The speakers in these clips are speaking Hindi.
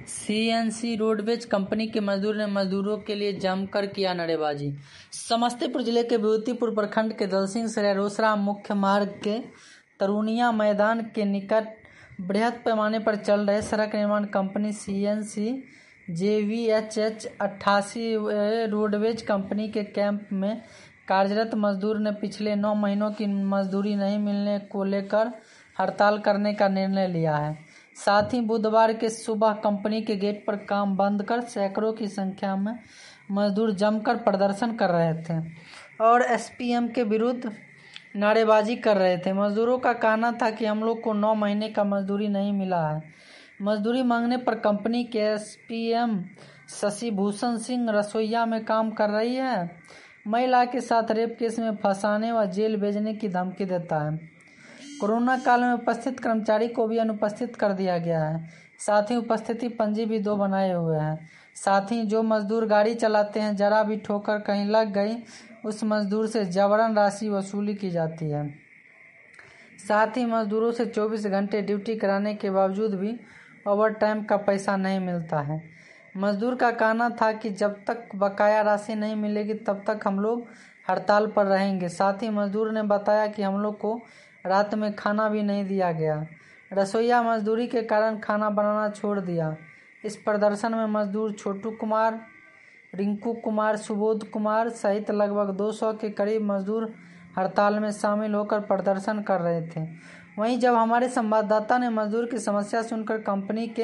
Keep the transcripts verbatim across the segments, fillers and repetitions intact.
सीएनसी रोडवेज कंपनी के मजदूर ने मजदूरों के लिए जमकर किया नारेबाजी। समस्तीपुर जिले के विभूतिपुर प्रखंड के दलसिंह से रोसड़ा मुख्य मार्ग के तरुणिया मैदान के निकट बृहद पैमाने पर चल रहे सड़क निर्माण कंपनी सीएनसी जेवीएचएच अट्ठासी रोडवेज कंपनी के कैंप में कार्यरत मजदूर ने पिछले नौ महीनों की मजदूरी नहीं मिलने को लेकर हड़ताल करने का निर्णय लिया है। साथ ही बुधवार के सुबह कंपनी के गेट पर काम बंद कर सैकड़ों की संख्या में मजदूर जमकर प्रदर्शन कर रहे थे और एसपीएम के विरुद्ध नारेबाजी कर रहे थे। मजदूरों का कहना था कि हम लोग को नौ महीने का मजदूरी नहीं मिला है। मजदूरी मांगने पर कंपनी के एसपीएम शशि भूषण सिंह रसोईया में काम कर रही है, महिला के साथ रेप केस में फंसाने व जेल भेजने की धमकी देता है। कोरोना काल में उपस्थित कर्मचारी को भी अनुपस्थित कर दिया गया है। साथ ही उपस्थिति पंजी भी दो बनाए हुए हैं। साथ ही जो मजदूर गाड़ी चलाते हैं, जरा भी ठोकर कहीं लग गई उस मजदूर से जबरन राशि वसूली की जाती है। साथ ही मजदूरों से चौबीस घंटे ड्यूटी कराने के बावजूद भी ओवर टाइम का पैसा नहीं मिलता है। मजदूर का कहना था कि जब तक बकाया राशि नहीं मिलेगी तब तक हम लोग हड़ताल पर रहेंगे। साथ ही मजदूर ने बताया कि हम लोग को रात में खाना भी नहीं दिया गया। रसोईया मजदूरी के कारण खाना बनाना छोड़ दिया। इस प्रदर्शन में मजदूर छोटू कुमार, रिंकू कुमार, सुबोध कुमार सहित लगभग दो सौ के करीब मजदूर हड़ताल में शामिल होकर प्रदर्शन कर रहे थे। वहीं जब हमारे संवाददाता ने मजदूर की समस्या सुनकर कंपनी के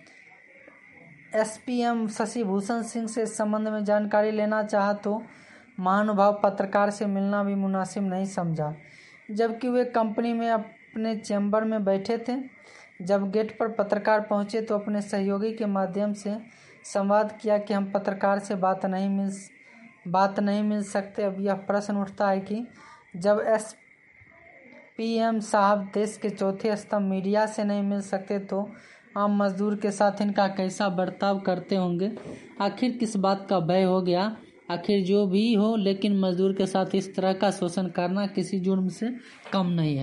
एसपीएम शशि भूषण सिंह से इस संबंध में जानकारी लेना चाहा तो महानुभाव पत्रकार से मिलना भी मुनासिब नहीं समझा, जबकि वे कंपनी में अपने चैम्बर में बैठे थे। जब गेट पर पत्रकार पहुंचे तो अपने सहयोगी के माध्यम से संवाद किया कि हम पत्रकार से बात नहीं मिल बात नहीं मिल सकते। अब यह प्रश्न उठता है कि जब एसपीएम साहब देश के चौथे स्तंभ मीडिया से नहीं मिल सकते तो आम मजदूर के साथ इनका कैसा बर्ताव करते होंगे। आखिर किस बात का भय हो गया। आखिर जो भी हो, लेकिन मजदूर के साथ इस तरह का शोषण करना किसी जुर्म से कम नहीं है।